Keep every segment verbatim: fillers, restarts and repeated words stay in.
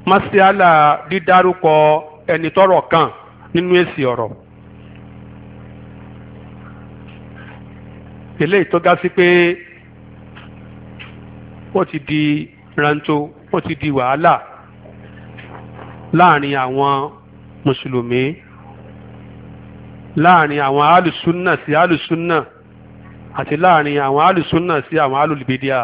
masiala dídárúkọ ẹni tọ́rọ̀ kàn nínú èsì ọ̀rọ̀. eléyìí tó ga sí pé ó ti di ranto ó ti di wàhálà láàrin àwọn mùsùlùmí, láàrin àwọn alùsùnà sí alùsùnà àti láàrin àwọn alùsùnà sí àwọn alùlùbídíà.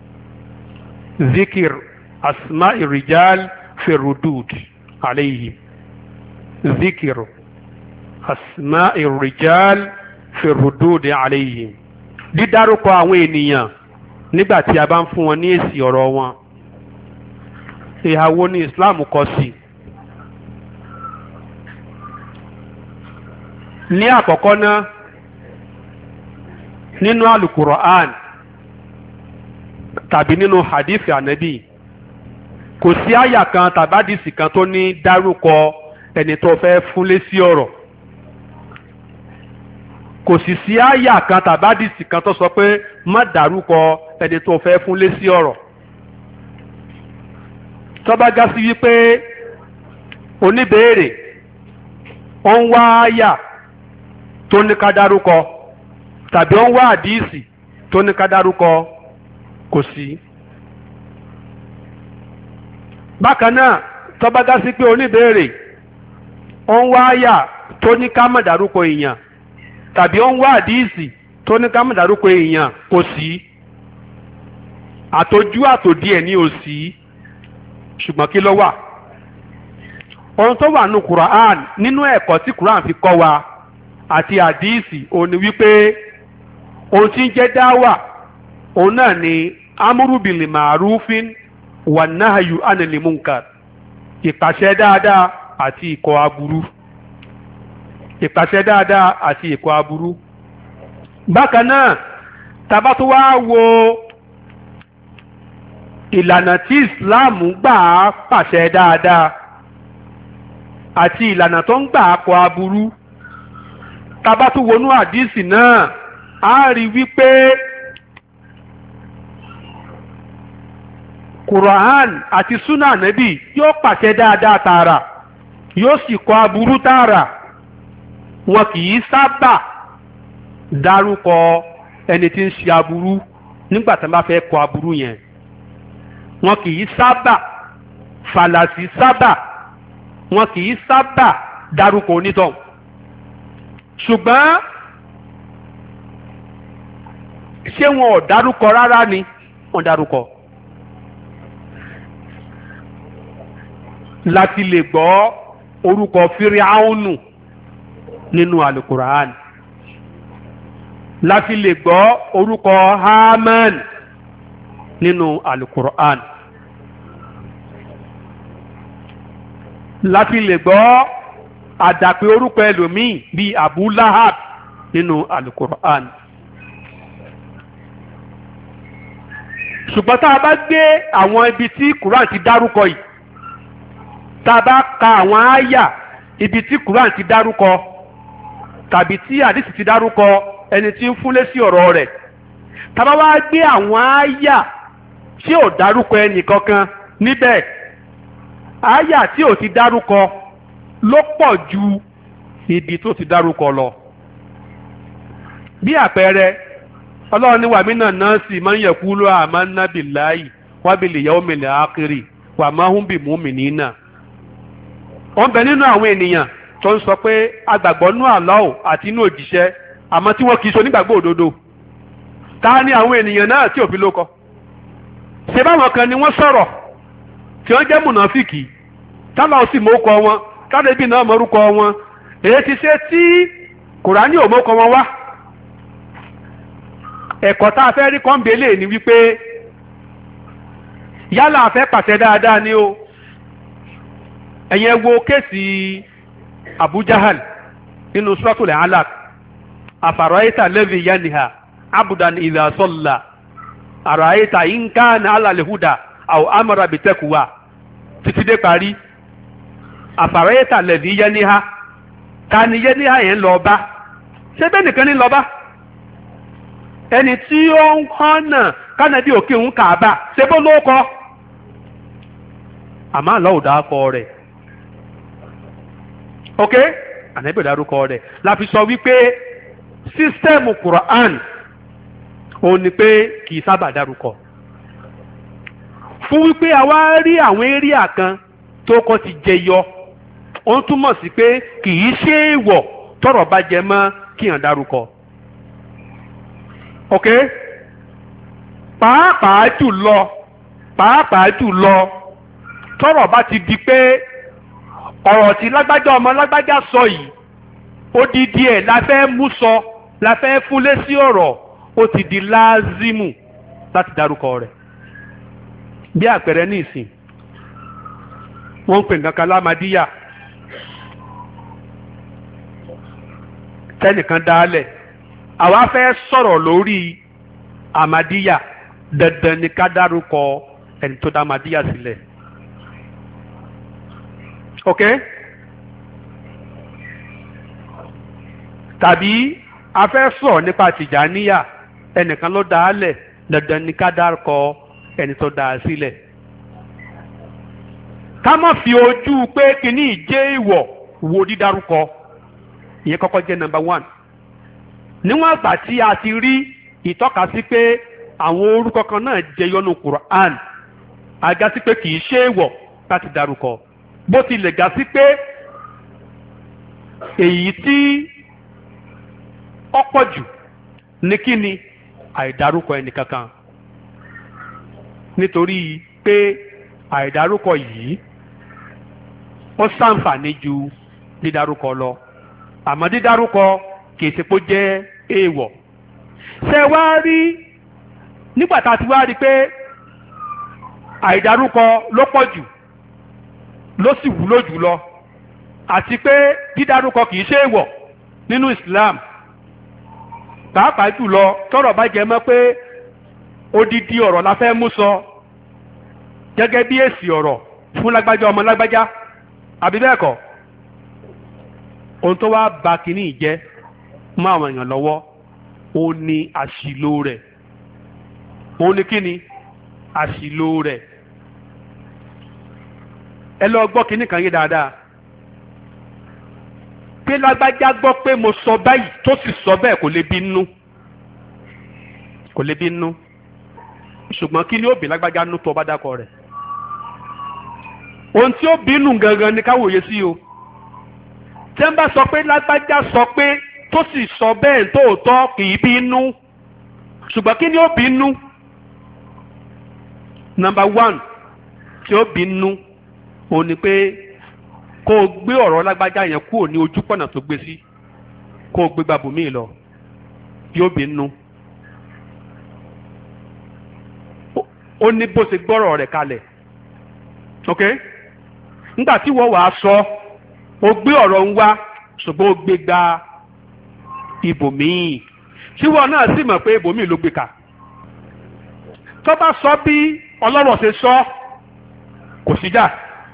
zikir asma irijal fi rudud alayhi zikir asma irijal fi rudud alayhi dídárúkọ àwọn ènìyàn nígbà tí a bá ń fún wọn ní èsì ọ̀rọ̀ wọn. ìhà wo ni Islam kọ sí? ní àkọ́kọ́ náà, nínú alukur'an tàbí nínú hadith anabi kò sí àyà kan tàbí hadith kan tó ní dárúkọ ẹni tó fẹ́ fún lésì ọ̀rọ̀. kò sì sí àyà kan tàbí hadith kan tó sọ pé má dárúkọ ẹni tó fẹ́ fún lésì ọ̀rọ̀. tó bá gá sí wípé oníbèèrè ó ń wá àyà tó ní ká dárúkọ tàbí ó ń wá àdíìsì tó ní ká dárúkọ, kò sí. bákan náà tó bá gá sí pé oníbèèrè ó ń wá àyà tó ní ká má dárúkọ èèyàn tàbí ó ń wá àdíìsì tó ní ká má dárúkọ èèyàn, kò sí. àtòjú àtòdí ẹ̀ ní ò sí, ṣùgbọ́n kí ló wà? ohun tó wà nínú Quran, nínú ẹ̀kọ́ tí Quran fi kọ́ wa àti àdíìsì, òun ni wípé ohun tí ń jẹ́ dáwà òun náà ni amúrú bìlì màrúfin wà náhàyù ánìlì munkar, ìpàṣẹ dáadáa àti ìkọ̀ aburú. ìpàṣẹ dáadáa àti ìkọ̀ aburú. bákan náà tá bá tún wá wo ìlànà tí Islam gbà á pàṣẹ dáadáa àti ìlànà tó ń gbà á kọ̀ aburú, tá bá tún wọnú àdíìsì náà a rí wípé Quran àti Sunnah Nabi yóò pàṣẹ dáadáa tààrà, yóò sì kọ̀ aburú tààrà. wọn kì í sábà dárúkọ ẹni tí ń ṣe aburú nígbà tí wọ́n bá fẹ́ kọ̀ aburú yẹn. wọn kì í sábà fàlàsì sábà wọn kì í sábà dárúkọ onítọ̀hún. ṣùgbọ́n ṣé wọn ò dárúkọ rárá ni? wọ́n dárúkọ. láti lè gbọ́ orúkọ Fíráúnù nínú alukur'an, láti lè gbọ́ orúkọ Haman nínú alukur'an, láti lè gbọ́ àdàpè orúkọ ẹlòmíì bíi Abu Lahab nínú alukur'an. ṣùgbọ́n tá a bá gbé àwọn ibi tí Quran ti dárúkọ yìí, tá a bá ka àwọn àyà ibi tí Quran ti dárúkọ tàbí tí àdìsí ti dárúkọ ẹni tí ń fún lésì ọ̀rọ̀ rẹ̀, tá a bá wá gbé àwọn àyà tí ò dárúkọ ẹnì kankan níbẹ̀, àyà tí ò ti dárúkọ ló pọ̀ ju ibi tó ti dárúkọ lọ. bí àpẹẹrẹ, Ọlọ́run ní wàmínà náà sì máa ń yẹ̀kú ló amanna billahi wa bil yawmil akhir wa ma hum bimu'minina. wọ́n bẹ nínú àwọn ènìyàn tó ń sọ pé agbàgbọ́ nú Allah àti inú òjíṣẹ́, àmọ́ tí wọ́n kì í so nígbàgbọ́ òdodo. ta ni àwọn ènìyàn náà tí òfin ló kọ? ṣé báwọn kan ni wọ́n sọ̀rọ̀ tí wọ́n jẹ́ mùnàfíkì tálà ó sì mọ́kọ wọn, tálẹ́bí náà mọ́rúkọ wọn, èyí ti ṣe tí Kùránì ò mọ́kọ wọn wá. ẹ̀kọ́ tá a fẹ́ rí kọ́ńbélé ni wípé yálà a fẹ́ pàṣẹ dáadáa ni o. ẹ̀yẹn wo kéèsì Abu Jahal nínú Suratul Alaq, afara'ayta alladhi yanha abdan idha salla ara'ayta in kana ala al-huda aw amara bit-taqwa, títí dé parí. afara'ayta alladhi yanha, ta ni yanha yẹn lọ bá? ṣé bẹ́ẹ̀ nìkan ní lọ bá? ẹni tí ó ń hànà kánàbí òkè ń Káàbà ṣe bó ló kọ? àmọ́ Allah ò dárúkọ rẹ̀ ok ànábì ò dárúkọ rẹ̀ la fi sọ wípé sísítẹ́ẹ̀mù Quran òun ni pé kì í sábà dárúkọ fún wípé àwa rí àwọn éríà kan tó kọ́ ti jẹyọ ó ń túmọ̀ sí pé kì í ṣe èèwọ̀ tọ́rọ̀ bá jẹ mọ́ kí hàn dárúkọ ok pàápàá jùlọ pàápàá jùlọ tọ́rọ̀ bá ti di pé ọ̀rọ̀ tí lágbájá ọmọ lágbájá sọ yìí odidi ẹ̀ la fẹ́ mú sọ la fẹ́ fúnlé sí ọ̀rọ̀ ó ti di láàzímù láti dárúkọ rẹ̀ bí àpẹẹrẹ ní ìsìn wọ́n ń pè nǹkan kan lámadíyà tẹ́nìkan dálẹ̀ àwa fẹ́ sọ̀rọ̀ lórí àmàdíyà dandan ni ká dárúkọ ẹni tó dá àmàdíyà sílẹ̀ ok tàbí a fẹ́ sọ̀rọ̀ nípa tìjàníyà ẹnìkan ló dálẹ̀ dandan ni ká dárúkọ ẹni tó dá a sílẹ̀ ká má fi ojú pé kíní ìjẹ́ ìwọ̀ wo dídárúkọ ìyẹn kọ́kọ́ jẹ́ number one níwọ̀n àgbà tí a ti rí ìtọ́ka sí pé àwọn orúkọ kan náà jẹyọ nínú Quran àga sí pé kì í ṣe èèwọ̀ láti dárúkọ bó tilẹ̀ ga sí pé èyí tí ọ̀pọ̀ jù ní kí ni àìdárúkọ ẹnìkankan nítorí pé àìdárúkọ yìí ó ṣàǹfààní ju dídárúkọ lọ àmọ́ dídárúkọ kìí ṣe pé ó jẹ́ èèwọ̀ ṣe wá rí nígbà tá a ti wá rí pé àìdárúkọ ló pọ̀ jù ló sì wúlò jùlọ àti pé dídárúkọ kìí ṣe èèwọ̀ nínú Islam pàápàá jùlọ tọ́rọ̀ bá jẹ mọ́ pé odidi ọ̀rọ̀ la fẹ́ mú sọ gẹ́gẹ́ bí èsì ọ̀rọ̀ fún lágbájá ọmọ lágbájá àbí bẹ́ẹ̀ kọ́ ohun tó wá ba kínní jẹ́ mọ́ àwọn èèyàn lọ́wọ́ ó ní àṣìlò rẹ̀ ó ní kínní àṣìlò rẹ̀ ẹ lọ gbọ́ kínní kan yé dáadáa pé lágbájá gbọ́ pé mo sọ báyìí tó sì sọ bẹ́ẹ̀ kò lè bínú kò lè bínú ṣùgbọ́n kí ni ó bí lágbájá nú tó bá dákọ rẹ̀ ohun tí ó bínú gangan ni káwòye sí o tí wọ́n bá sọ pé lágbájá sọ pé tó sì sọ bẹ́ẹ̀ tóòtọ́ kì í bínú ṣùgbọ́n kí ni ó bínú number one tí ó bínú òun ni pé kó o gbé ọ̀rọ̀ lágbájá yẹn kúrò ní ojú pọ̀nà tó gbé sí kó o gbé gbàbùmí lọ yóò bínú ó ní bó ṣe gbọ́rọ̀ rẹ̀ kalẹ̀ ok nígbà tí wọ́n wàá sọ ó gbé ọ̀rọ̀ ń wá ṣùgbọ́n ó gbé gba ibòmíì tí wọ́n náà sì mọ̀ pé ibòmíì ló gbé kà tó bá sọ bí ọlọ́rọ̀ ṣe sọ kò síjà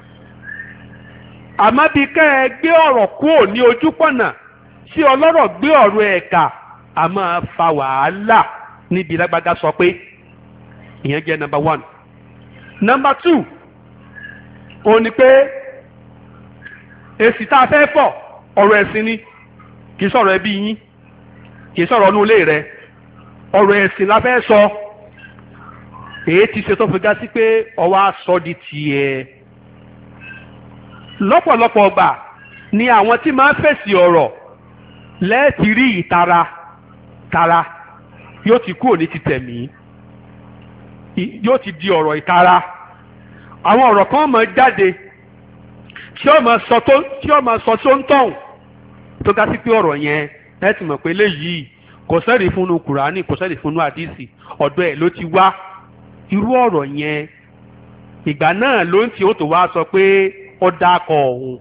àmọ́ bí ká ẹ gbé ọ̀rọ̀ kúrò ní ojúpọ̀nà tí ọlọ́rọ̀ gbé ọ̀rọ̀ ẹ̀ kà á máa fa wàhálà níbi lágbájá sọ pé ìyẹn jẹ́ number one. number two òun ni pé èsì tá a fẹ́ fọ̀ ọ̀rọ̀ ẹ̀sìn ni kì í sọ̀rọ̀ ẹbí yín kì í sọ̀rọ̀ inú ilé rẹ ọ̀rọ̀ ẹ̀sìn la fẹ́ sọ èyí ti ṣe tó fi gá sí pé ọwọ́ aṣọ di tiẹ̀ lọ́pọ̀lọpọ̀ ọgbà ni àwọn tí máa ń fèsì ọ̀rọ̀ lẹ́ẹ̀tì rí ìtara tara yóò ti kúrò ní ti tẹ̀mí yóò ti di ọ̀rọ̀ ìtara àwọn ọ̀rọ̀ kan máa jáde tí ó máa sọ tó tí ó máa sọ tó ń tọ̀hún tó ga sí pé ọ̀rọ̀ yẹn ẹ ti mọ̀ pé léyìí kò sẹ́rì fúnnu kùránì kò sẹ́rì fúnnu àdìsí ọ̀dọ̀ ẹ̀ ló ti wá irú ọ̀rọ̀ yẹn ìgbà náà ló ń tí ó tó wá sọ pé ó dákọ̀ ọ̀hún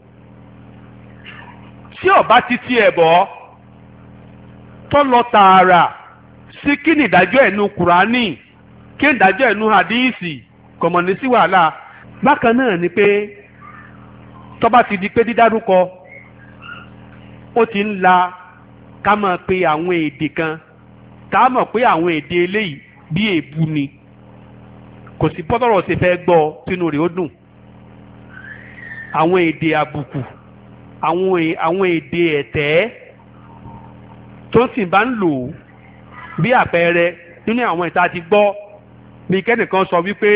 tí ọba títí ẹ̀ bọ́ tó lọ tààrà sí kí ni ìdájọ́ ẹ̀nu kùránì kí ni ìdájọ́ ẹ̀nu àdìsí kọ̀mọ̀ ní sí wàhálà bákan náà ni pé tó bá ti di pé dídárúkọ ó ti ń la ká máa pe àwọn èdè kan ká mọ̀ pé àwọn èdè eléyìí bí èébú ni kò sí bọ́tọ̀rọ̀ ṣe fẹ́ gbọ́ sínú rẹ̀ ó dùn àwọn èdè àbùkù àwọn èdè ẹ̀tẹ́ tó sì bá ń lò bí àpẹẹrẹ nínú àwọn ìta ti gbọ́ bí kẹ́nìkan sọ wípé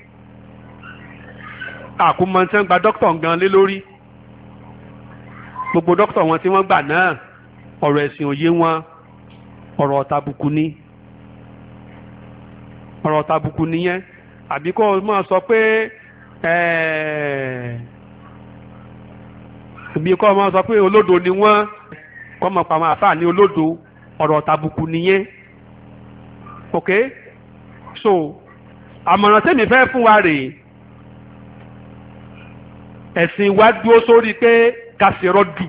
àkúmọ̀tán gba dókítà gan lé lórí gbogbo dókítà wọn tí wọ́n gbà náà ọ̀rọ̀ ẹ̀sìn òye wọn ọ̀rọ̀ tàbùkù ni ọ̀rọ̀ tàbùkù nìyẹn àbí kó o máa sọ pé bí kó o máa sọ pé olódo ni wọ́n kó o máa pa àwọn àfáà ní olódo ọ̀rọ̀ tàbùkù nìyẹn ok so àmọ̀ràn tẹ́mi fẹ́ fún wa rèé ẹ̀sìn wa dúró sórí pé kàṣírọ́dù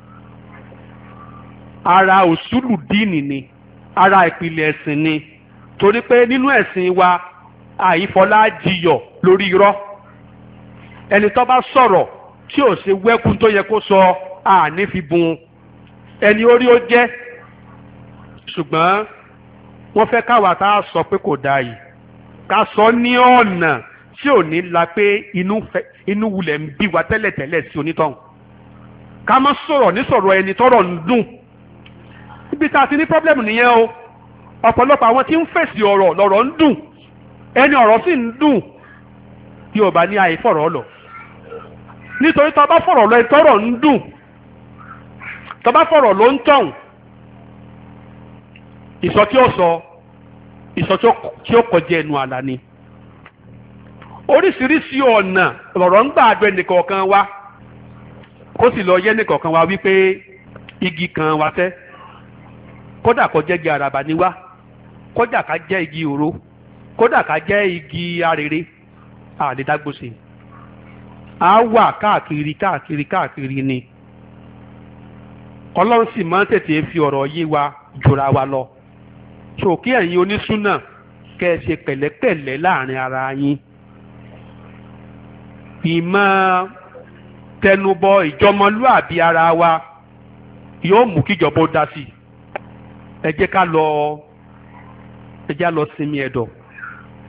ara òṣùlù díìnì ni ara ìpìlẹ̀ ẹ̀sìn ni torí pé nínú ẹ̀sìn wa àìfọlá jiyọ̀ lórí irọ́ ẹni tó bá sọ̀rọ̀ tí ò ṣe wẹ́kún tó yẹ kó sọ àní fi bùn ẹni orí ó jẹ́ ṣùgbọ́n wọ́n fẹ́ káwa tá a sọ pé kò dáa yìí ká sọ ní ọ̀nà tí ò ní la pé inú wulẹ̀ ń bí wa tẹ́lẹ̀tẹ́lẹ̀ sí onítọ̀hún ká má sọ̀rọ̀ ní sọ̀rọ̀ ẹni tọ́rọ̀ ń dùn níbi tá a ti ní pọ́blẹ́mù nìyẹn o ọ̀pọ̀lọpọ̀ àwọn tí ń fèsì ọ̀rọ̀ lọ̀rọ̀ ń dùn ẹni ọ̀rọ̀ sì ń dùn tí ò bá ní àìfọ̀rọ̀ lọ nítorí tó bá fọ̀rọ̀ lọ ìtọ́rọ̀ ń dùn tó bá fọ̀rọ̀ ló ń tọ̀hún ìsọ tí ó sọ ìsọ tí ó kọjá ẹnu àlá ni oríṣiríṣi ọ̀nà lọ̀rọ̀ ń gbà àdó ẹnìkọ̀ọ̀kan wa kó sì lọ yẹ ẹnìkọ̀ọ̀kan wa wípé igi kan wa fẹ́ kódà kó jẹ́ igi àràbà ni wá kódà ká jẹ́ igi òro kódà ká jẹ́ igi arèrè àlédágbòsè á wà káàkiri káàkiri káàkiri ni ọlọ́run sì máa ń tètè fi ọ̀rọ̀ yé wa jura wa lọ so kí ẹ̀yin onísúnà kẹ́ ẹ ṣe pẹ̀lẹ́pẹ̀lẹ́ láàrin ara yín ìmọ̀ tẹnubọ ìjọmọlúàbí ara wa yóò mú kíjọba ó dá sí ẹ jẹ́ ká lọ ẹ jẹ́ á lọ sinmi ẹ̀dọ̀